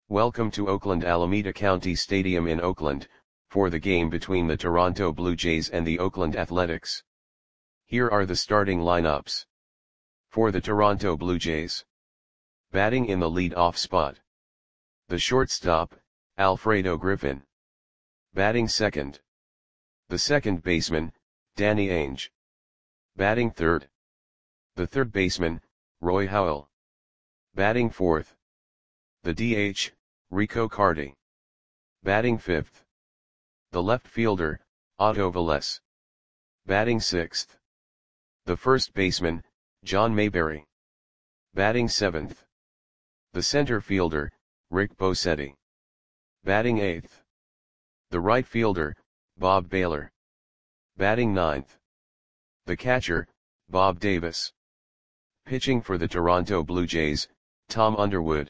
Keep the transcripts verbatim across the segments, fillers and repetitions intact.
Welcome to Oakland Alameda County Stadium in Oakland, for the game between the Toronto Blue Jays and the Oakland Athletics. Here are the starting lineups. For the Toronto Blue Jays. Batting in the lead-off spot. The shortstop, Alfredo Griffin. Batting second. The second baseman, Danny Ainge. Batting third. The third baseman, Roy Howell. Batting fourth. The D H, Rico Carty. Batting fifth. The left fielder, Otto Velez. Batting sixth. The first baseman, John Mayberry. Batting seventh. The center fielder, Rick Bosetti. Batting eighth. The right fielder, Bob Baylor. Batting ninth. The catcher, Bob Davis. Pitching for the Toronto Blue Jays, Tom Underwood.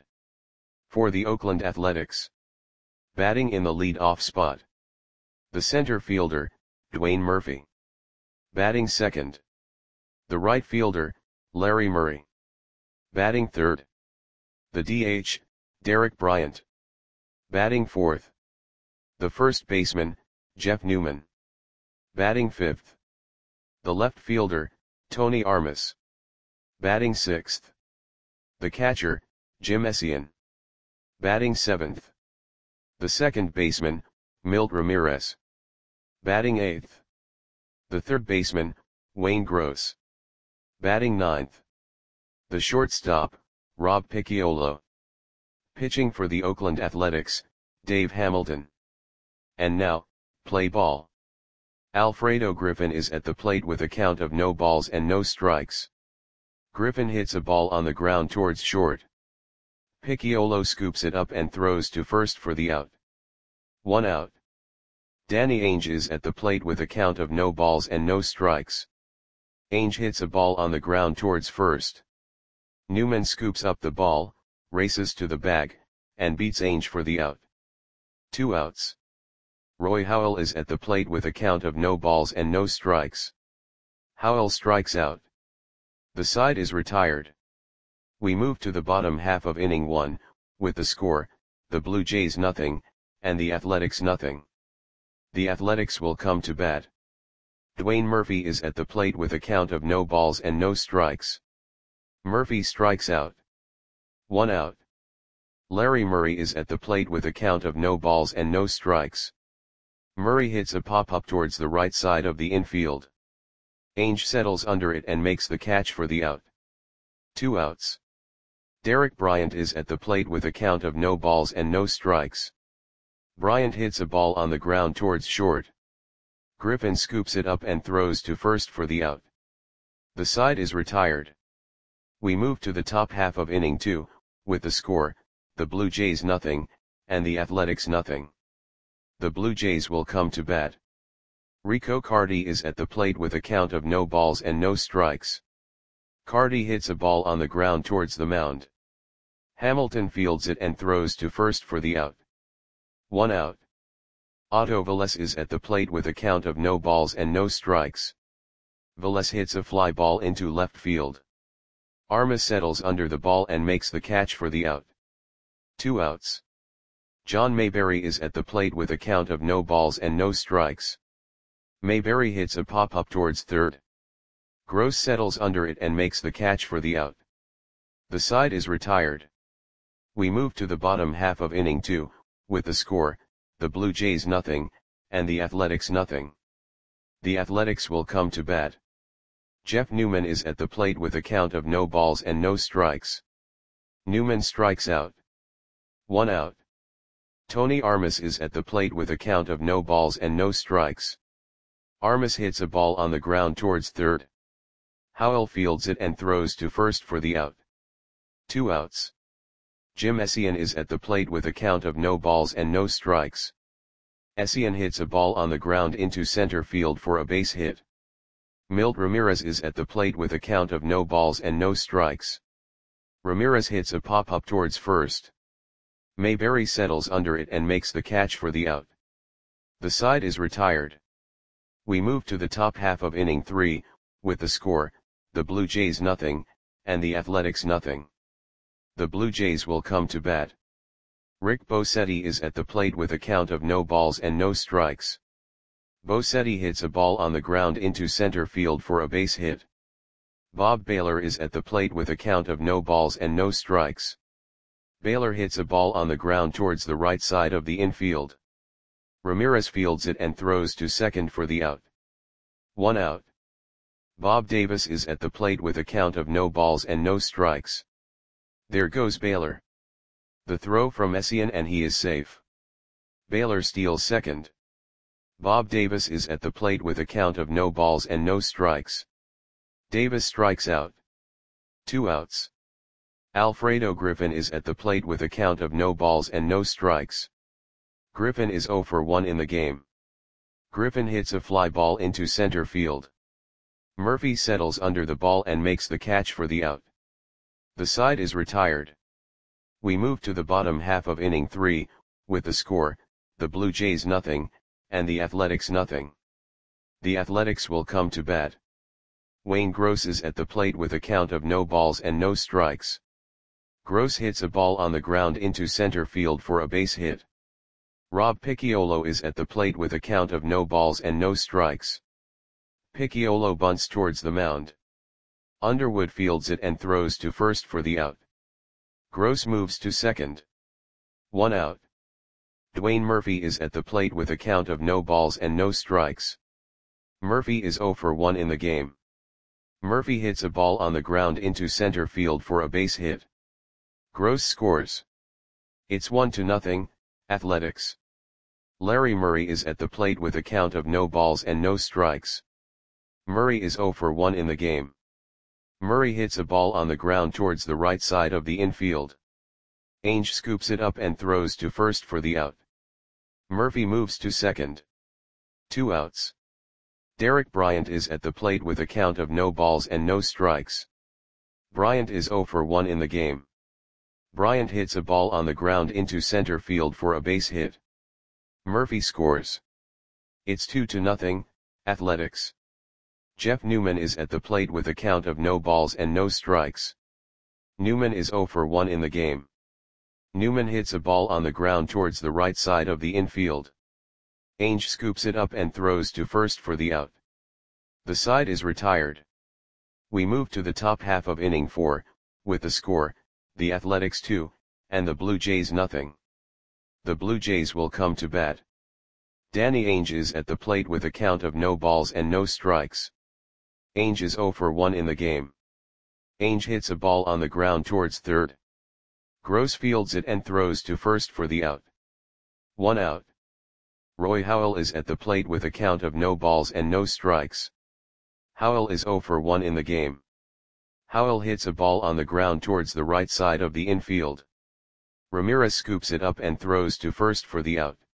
For the Oakland Athletics. Batting in the lead-off spot. The center fielder, Dwayne Murphy. Batting second. The right fielder, Larry Murray. Batting third. The D H, Derek Bryant. Batting fourth. The first baseman, Jeff Newman. Batting fifth. The left fielder, Tony Armas. Batting sixth. The catcher, Jim Essien. Batting seventh. The second baseman, Milt Ramirez. Batting eighth. The third baseman, Wayne Gross. Batting ninth. The shortstop, Rob Picciolo. Pitching for the Oakland Athletics, Dave Hamilton. And now, play ball. Alfredo Griffin is at the plate with a count of no balls and no strikes. Griffin hits a ball on the ground towards short. Picciolo scoops it up and throws to first for the out. One out. Danny Ainge is at the plate with a count of no balls and no strikes. Ainge hits a ball on the ground towards first. Newman scoops up the ball, races to the bag, and beats Ainge for the out. Two outs. Roy Howell is at the plate with a count of no balls and no strikes. Howell strikes out. The side is retired. We move to the bottom half of inning one, with the score, the Blue Jays nothing, and the Athletics nothing. The Athletics will come to bat. Dwayne Murphy is at the plate with a count of no balls and no strikes. Murphy strikes out. One out. Larry Murray is at the plate with a count of no balls and no strikes. Murray hits a pop-up towards the right side of the infield. Ainge settles under it and makes the catch for the out. Two outs. Derek Bryant is at the plate with a count of no balls and no strikes. Bryant hits a ball on the ground towards short. Griffin scoops it up and throws to first for the out. The side is retired. We move to the top half of inning two, with the score, the Blue Jays nothing, and the Athletics nothing. The Blue Jays will come to bat. Rico Carty is at the plate with a count of no balls and no strikes. Carty hits a ball on the ground towards the mound. Hamilton fields it and throws to first for the out. One out. Otto Velez is at the plate with a count of no balls and no strikes. Velez hits a fly ball into left field. Armas settles under the ball and makes the catch for the out. Two outs. John Mayberry is at the plate with a count of no balls and no strikes. Mayberry hits a pop-up towards third. Gross settles under it and makes the catch for the out. The side is retired. We move to the bottom half of inning two, with the score, the Blue Jays nothing, and the Athletics nothing. The Athletics will come to bat. Jeff Newman is at the plate with a count of no balls and no strikes. Newman strikes out. One out. Tony Armas is at the plate with a count of no balls and no strikes. Armas hits a ball on the ground towards third. Howell fields it and throws to first for the out. Two outs. Jim Essien is at the plate with a count of no balls and no strikes. Essien hits a ball on the ground into center field for a base hit. Milt Ramirez is at the plate with a count of no balls and no strikes. Ramirez hits a pop-up towards first. Mayberry settles under it and makes the catch for the out. The side is retired. We move to the top half of inning three, with the score, the Blue Jays nothing, and the Athletics nothing. The Blue Jays will come to bat. Rick Bosetti is at the plate with a count of no balls and no strikes. Bosetti hits a ball on the ground into center field for a base hit. Bob Baylor is at the plate with a count of no balls and no strikes. Baylor hits a ball on the ground towards the right side of the infield. Ramirez fields it and throws to second for the out. One out. Bob Davis is at the plate with a count of no balls and no strikes. There goes Baylor. The throw from Essien and he is safe. Baylor steals second. Bob Davis is at the plate with a count of no balls and no strikes. Davis strikes out. Two outs. Alfredo Griffin is at the plate with a count of no balls and no strikes. Griffin is zero for one in the game. Griffin hits a fly ball into center field. Murphy settles under the ball and makes the catch for the out. The side is retired. We move to the bottom half of inning three, with the score, the Blue Jays nothing, and the Athletics nothing. The Athletics will come to bat. Wayne Gross is at the plate with a count of no balls and no strikes. Gross hits a ball on the ground into center field for a base hit. Rob Picciolo is at the plate with a count of no balls and no strikes. Picciolo bunts towards the mound. Underwood fields it and throws to first for the out. Gross moves to second. One out. Dwayne Murphy is at the plate with a count of no balls and no strikes. Murphy is zero for one in the game. Murphy hits a ball on the ground into center field for a base hit. Gross scores. It's one to nothing, Athletics. Larry Murray is at the plate with a count of no balls and no strikes. Murray is zero for one in the game. Murray hits a ball on the ground towards the right side of the infield. Ainge scoops it up and throws to first for the out. Murphy moves to second. Two outs. Derek Bryant is at the plate with a count of no balls and no strikes. Bryant is zero for one in the game. Bryant hits a ball on the ground into center field for a base hit. Murphy scores. It's two to nothing, Athletics. Jeff Newman is at the plate with a count of no balls and no strikes. Newman is zero for one in the game. Newman hits a ball on the ground towards the right side of the infield. Ainge scoops it up and throws to first for the out. The side is retired. We move to the top half of inning four, with the score, the Athletics two, and the Blue Jays nothing. The Blue Jays will come to bat. Danny Ainge is at the plate with a count of no balls and no strikes. Ainge is zero for one in the game. Ainge hits a ball on the ground towards third. Gross fields it and throws to first for the out. One out. Roy Howell is at the plate with a count of no balls and no strikes. Howell is zero for one in the game. Howell hits a ball on the ground towards the right side of the infield. Ramirez scoops it up and throws to first for the out.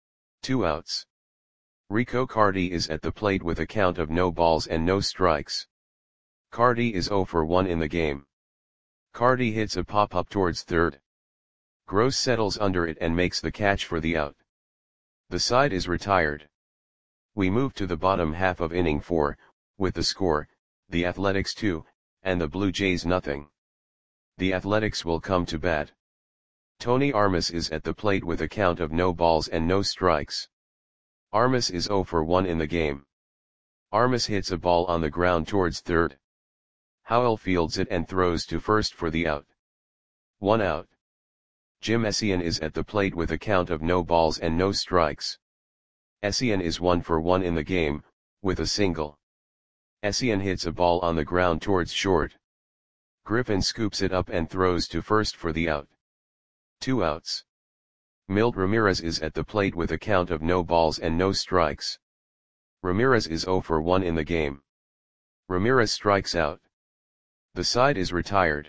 Two outs. Rico Carty is at the plate with a count of no balls and no strikes. Carty is zero for one in the game. Carty hits a pop-up towards third. Gross settles under it and makes the catch for the out. The side is retired. We move to the bottom half of inning four, with the score, the Athletics two, and the Blue Jays nothing. The Athletics will come to bat. Tony Armas is at the plate with a count of no balls and no strikes. Armas is zero for one in the game. Armas hits a ball on the ground towards third. Howell fields it and throws to first for the out. One out. Jim Essien is at the plate with a count of no balls and no strikes. Essien is one for one in the game, with a single. Essien hits a ball on the ground towards short. Griffin scoops it up and throws to first for the out. Two outs. Milt Ramirez is at the plate with a count of no balls and no strikes. Ramirez is zero for one in the game. Ramirez strikes out. The side is retired.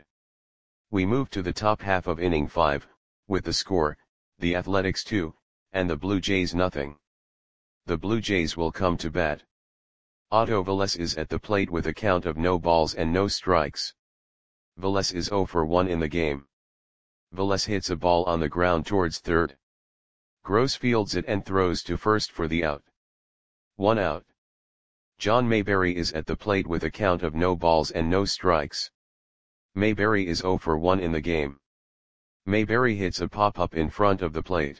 We move to the top half of inning five, with the score, the Athletics two, and the Blue Jays nothing. The Blue Jays will come to bat. Otto Velez is at the plate with a count of no balls and no strikes. Velez is zero for one in the game. Velez hits a ball on the ground towards third. Gross fields it and throws to first for the out. One out. John Mayberry is at the plate with a count of no balls and no strikes. Mayberry is zero for one in the game. Mayberry hits a pop-up in front of the plate.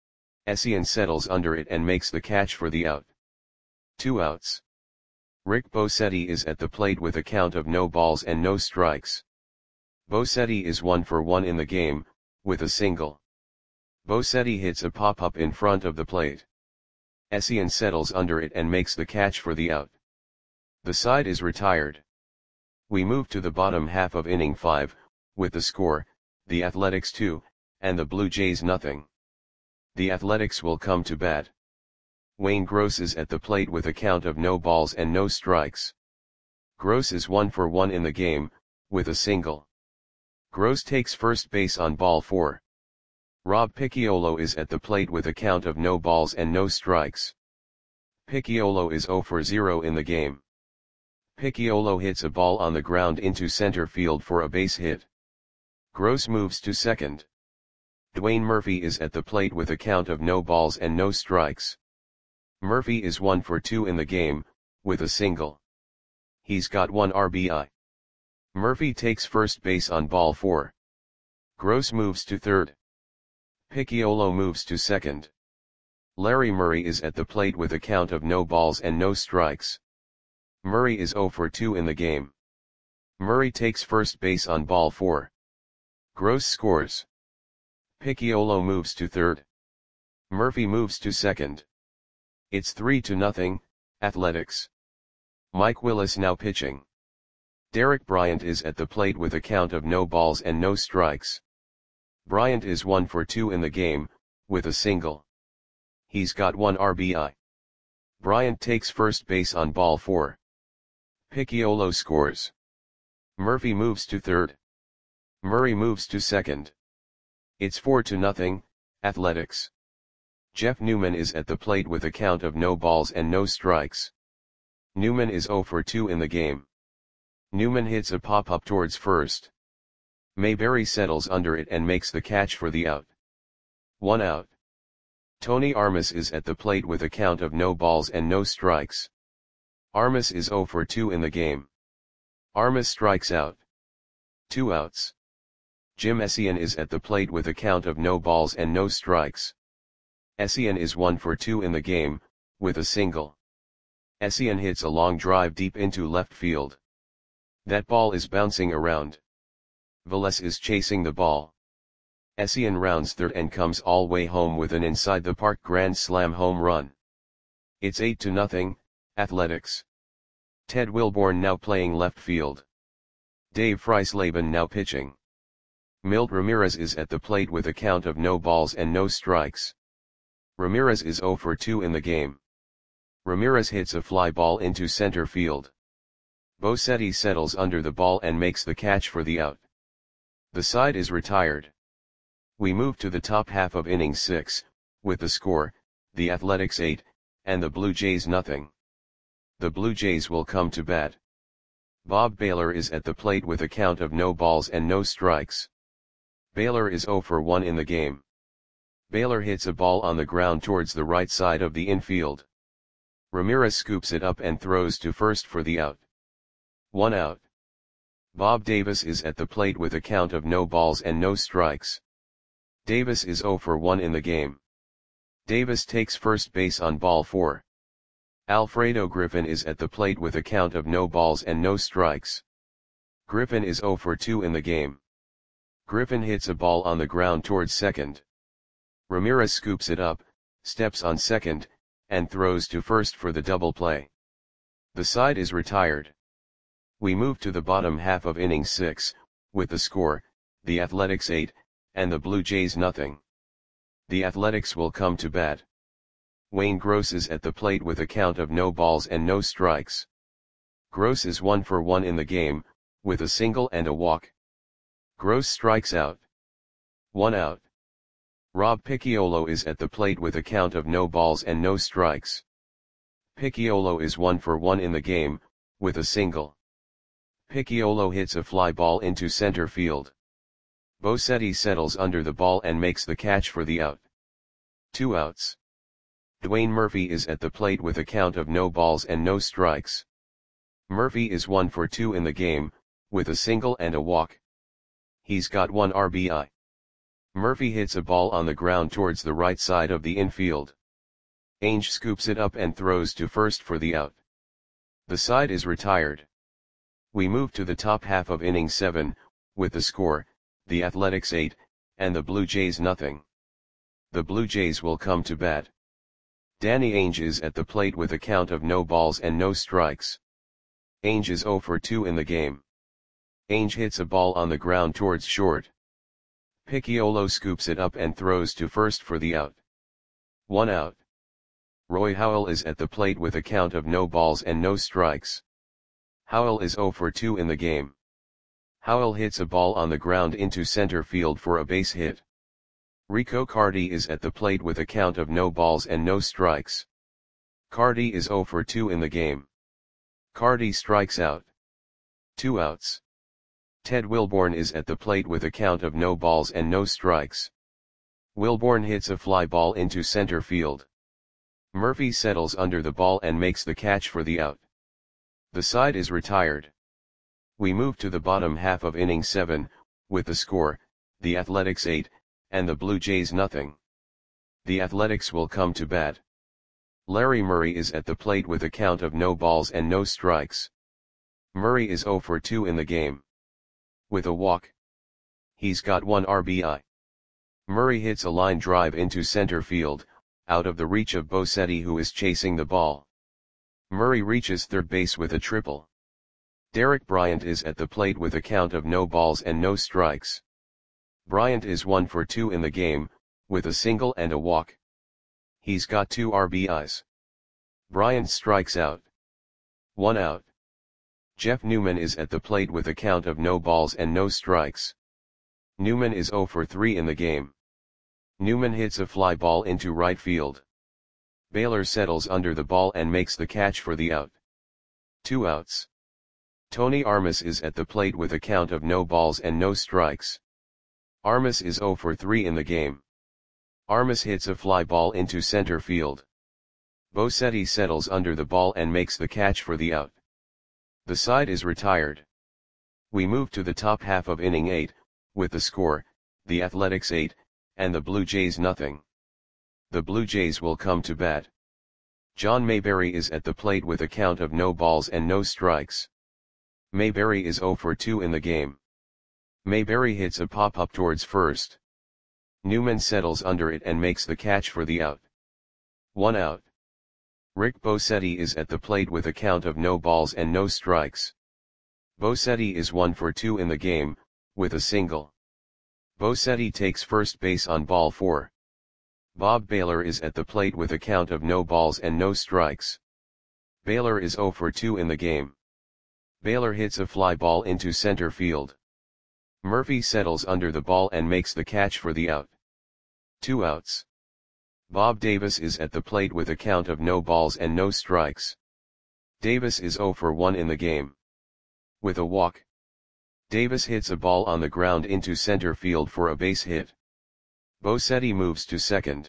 Essien settles under it and makes the catch for the out. Two outs. Rick Bosetti is at the plate with a count of no balls and no strikes. Bosetti is one for one in the game, with a single. Bosetti hits a pop-up in front of the plate. Essien settles under it and makes the catch for the out. The side is retired. We move to the bottom half of inning five, with the score, the Athletics two, and the Blue Jays nothing. The Athletics will come to bat. Wayne Gross is at the plate with a count of no balls and no strikes. Gross is one for one in the game, with a single. Gross takes first base on ball four. Rob Picciolo is at the plate with a count of no balls and no strikes. Picciolo is zero for zero in the game. Picciolo hits a ball on the ground into center field for a base hit. Gross moves to second. Dwayne Murphy is at the plate with a count of no balls and no strikes. Murphy is one for two in the game, with a single. He's got one R B I. Murphy takes first base on ball four. Gross moves to third. Picciolo moves to second. Larry Murray is at the plate with a count of no balls and no strikes. Murray is zero for two in the game. Murray takes first base on ball four. Gross scores. Picciolo moves to third. Murphy moves to second. It's three to nothing, Athletics. Mike Willis now pitching. Derek Bryant is at the plate with a count of no balls and no strikes. Bryant is one for two in the game, with a single. He's got one R B I. Bryant takes first base on ball four. Picciolo scores. Murphy moves to third. Murray moves to second. It's four to nothing, Athletics. Jeff Newman is at the plate with a count of no balls and no strikes. Newman is zero for two in the game. Newman hits a pop-up towards first. Mayberry settles under it and makes the catch for the out. One out. Tony Armas is at the plate with a count of no balls and no strikes. Armas is zero for two in the game. Armas strikes out. Two outs. Jim Essien is at the plate with a count of no balls and no strikes. Essien is one for two in the game, with a single. Essien hits a long drive deep into left field. That ball is bouncing around. Velez is chasing the ball. Essien rounds third and comes all way home with an inside-the-park grand slam home run. It's eight to nothing, Athletics. Ted Wilborn now playing left field. Dave Freisleben now pitching. Milt Ramirez is at the plate with a count of no balls and no strikes. Ramirez is zero for two in the game. Ramirez hits a fly ball into center field. Bosetti settles under the ball and makes the catch for the out. The side is retired. We move to the top half of inning six, with the score, the Athletics eight, and the Blue Jays nothing. The Blue Jays will come to bat. Bob Baylor is at the plate with a count of no balls and no strikes. Baylor is zero for one in the game. Baylor hits a ball on the ground towards the right side of the infield. Ramirez scoops it up and throws to first for the out. One out. Bob Davis is at the plate with a count of no balls and no strikes. Davis is zero for one in the game. Davis takes first base on ball four. Alfredo Griffin is at the plate with a count of no balls and no strikes. Griffin is zero for two in the game. Griffin hits a ball on the ground towards second. Ramirez scoops it up, steps on second, and throws to first for the double play. The side is retired. We move to the bottom half of inning six, with the score, the Athletics eight, and the Blue Jays nothing. The Athletics will come to bat. Wayne Gross is at the plate with a count of no balls and no strikes. Gross is one for one in the game, with a single and a walk. Gross strikes out. One out. Rob Picciolo is at the plate with a count of no balls and no strikes. Picciolo is one for one in the game, with a single. Picciolo hits a fly ball into center field. Bosetti settles under the ball and makes the catch for the out. Two outs. Dwayne Murphy is at the plate with a count of no balls and no strikes. Murphy is one for two in the game, with a single and a walk. He's got one R B I. Murphy hits a ball on the ground towards the right side of the infield. Ainge scoops it up and throws to first for the out. The side is retired. We move to the top half of inning seven, with the score, the Athletics eight, and the Blue Jays nothing. The Blue Jays will come to bat. Danny Ainge is at the plate with a count of no balls and no strikes. Ainge is oh for two in the game. Ainge hits a ball on the ground towards short. Picciolo scoops it up and throws to first for the out. One out. Roy Howell is at the plate with a count of no balls and no strikes. Howell is oh for two in the game. Howell hits a ball on the ground into center field for a base hit. Rico Carty is at the plate with a count of no balls and no strikes. Carty is oh for two in the game. Carty strikes out. Two outs. Ted Wilborn is at the plate with a count of no balls and no strikes. Wilborn hits a fly ball into center field. Murphy settles under the ball and makes the catch for the out. The side is retired. We move to the bottom half of inning seven, with the score, the Athletics eight, and the Blue Jays nothing. The Athletics will come to bat. Larry Murray is at the plate with a count of no balls and no strikes. Murray is oh for two in the game. With a walk. He's got one R B I. Murray hits a line drive into center field, out of the reach of Bosetti, who is chasing the ball. Murray reaches third base with a triple. Derek Bryant is at the plate with a count of no balls and no strikes. Bryant is one for two in the game, with a single and a walk. He's got two R B Is. Bryant strikes out. One out. Jeff Newman is at the plate with a count of no balls and no strikes. Newman is oh for three in the game. Newman hits a fly ball into right field. Baylor settles under the ball and makes the catch for the out. Two outs. Tony Armas is at the plate with a count of no balls and no strikes. Armas is oh for three in the game. Armas hits a fly ball into center field. Bosetti settles under the ball and makes the catch for the out. The side is retired. We move to the top half of inning eight, with the score, the Athletics eight, and the Blue Jays nothing. The Blue Jays will come to bat. John Mayberry is at the plate with a count of no balls and no strikes. Mayberry is oh for two in the game. Mayberry hits a pop-up towards first. Newman settles under it and makes the catch for the out. One out. Rick Bosetti is at the plate with a count of no balls and no strikes. Bosetti is one for two in the game, with a single. Bosetti takes first base on ball four. Bob Baylor is at the plate with a count of no balls and no strikes. Baylor is oh for two in the game. Baylor hits a fly ball into center field. Murphy settles under the ball and makes the catch for the out. Two outs. Bob Davis is at the plate with a count of no balls and no strikes. Davis is oh for one in the game. With a walk. Davis hits a ball on the ground into center field for a base hit. Bosetti moves to second.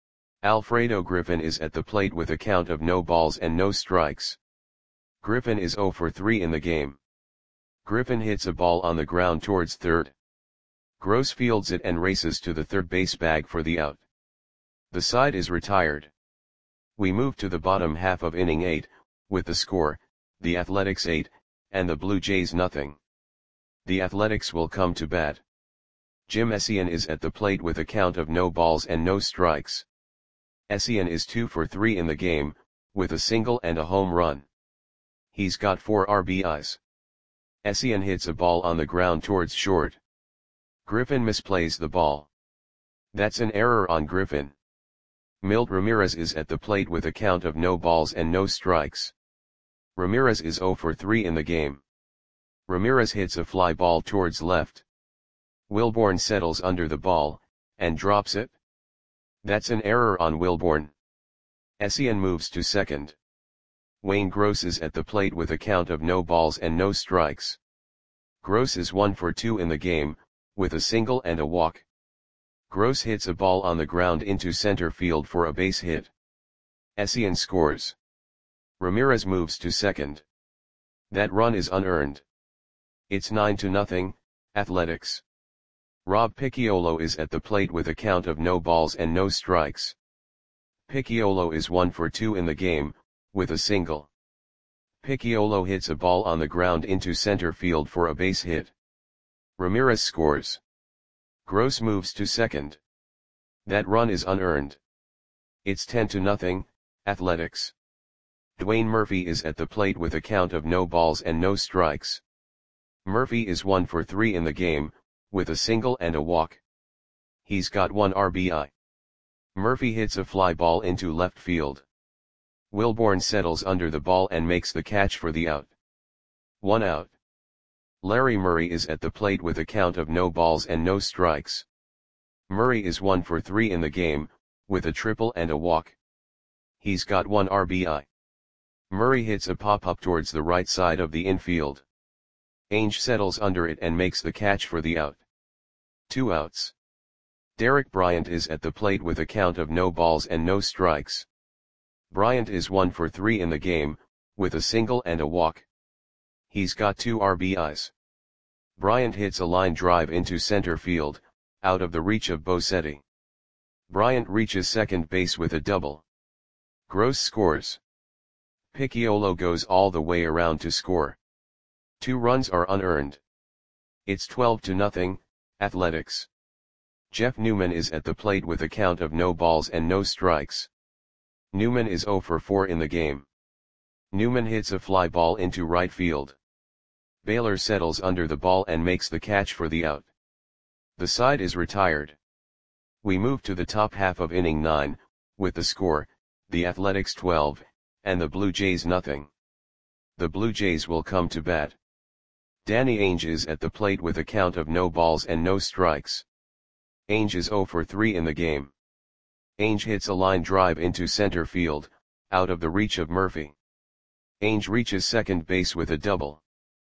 Alfredo Griffin is at the plate with a count of no balls and no strikes. Griffin is oh for three in the game. Griffin hits a ball on the ground towards third. Gross fields it and races to the third base bag for the out. The side is retired. We move to the bottom half of inning eight, with the score, the Athletics eight, and the Blue Jays nothing. The Athletics will come to bat. Jim Essien is at the plate with a count of no balls and no strikes. Essien is two for three in the game, with a single and a home run. He's got four R B Is. Essien hits a ball on the ground towards short. Griffin misplays the ball. That's an error on Griffin. Milt Ramirez is at the plate with a count of no balls and no strikes. Ramirez is oh for three in the game. Ramirez hits a fly ball towards left. Wilborn settles under the ball, and drops it. That's an error on Wilborn. Essien moves to second. Wayne Gross is at the plate with a count of no balls and no strikes. Gross is one for two in the game, with a single and a walk. Gross hits a ball on the ground into center field for a base hit. Essien scores. Ramirez moves to second. That run is unearned. It's nine to nothing, Athletics. Rob Picciolo is at the plate with a count of no balls and no strikes. Picciolo is one for two in the game, with a single. Picciolo hits a ball on the ground into center field for a base hit. Ramirez scores. Gross moves to second. That run is unearned. It's ten to nothing, Athletics. Dwayne Murphy is at the plate with a count of no balls and no strikes. Murphy is one for three in the game, with a single and a walk. He's got one R B I. Murphy hits a fly ball into left field. Wilborn settles under the ball and makes the catch for the out. One out. Larry Murray is at the plate with a count of no balls and no strikes. Murray is one for three in the game, with a triple and a walk. He's got one R B I. Murray hits a pop-up towards the right side of the infield. Ainge settles under it and makes the catch for the out. Two outs. Derek Bryant is at the plate with a count of no balls and no strikes. Bryant is one for three in the game, with a single and a walk. He's got two R B Is. Bryant hits a line drive into center field, out of the reach of Bosetti. Bryant reaches second base with a double. Gross scores. Picciolo goes all the way around to score. Two runs are unearned. It's twelve to nothing, Athletics. Jeff Newman is at the plate with a count of no balls and no strikes. Newman is zero for four in the game. Newman hits a fly ball into right field. Baylor settles under the ball and makes the catch for the out. The side is retired. We move to the top half of inning nine, with the score, the Athletics twelve, and the Blue Jays nothing. The Blue Jays will come to bat. Danny Ainge is at the plate with a count of no balls and no strikes. Ainge is zero for three in the game. Ainge hits a line drive into center field, out of the reach of Murphy. Ainge reaches second base with a double.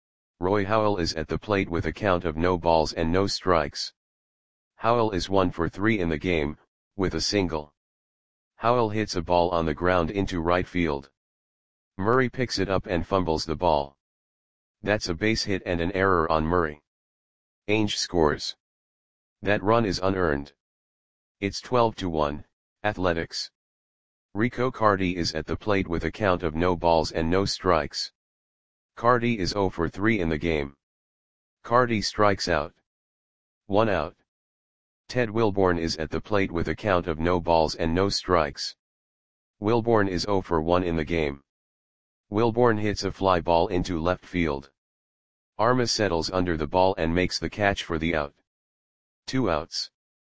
Roy Howell is at the plate with a count of no balls and no strikes. Howell is one for three in the game, with a single. Howell hits a ball on the ground into right field. Murray picks it up and fumbles the ball. That's a base hit and an error on Murray. Ainge scores. That run is unearned. It's twelve to one, Athletics. Rico Cardi is at the plate with a count of no balls and no strikes. Cardi is zero for three in the game. Cardi strikes out. One out. Ted Wilborn is at the plate with a count of no balls and no strikes. Wilborn is zero for one in the game. Wilborn hits a fly ball into left field. Armas settles under the ball and makes the catch for the out. Two outs.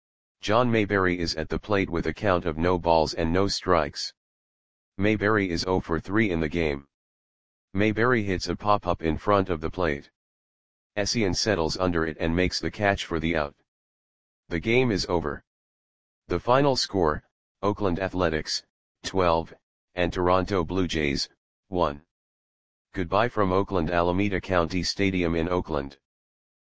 John Mayberry is at the plate with a count of no balls and no strikes. Mayberry is zero for three in the game. Mayberry hits a pop-up in front of the plate. Essien settles under it and makes the catch for the out. The game is over. The final score, Oakland Athletics, twelve, and Toronto Blue Jays, one. Goodbye from Oakland Alameda County Stadium in Oakland.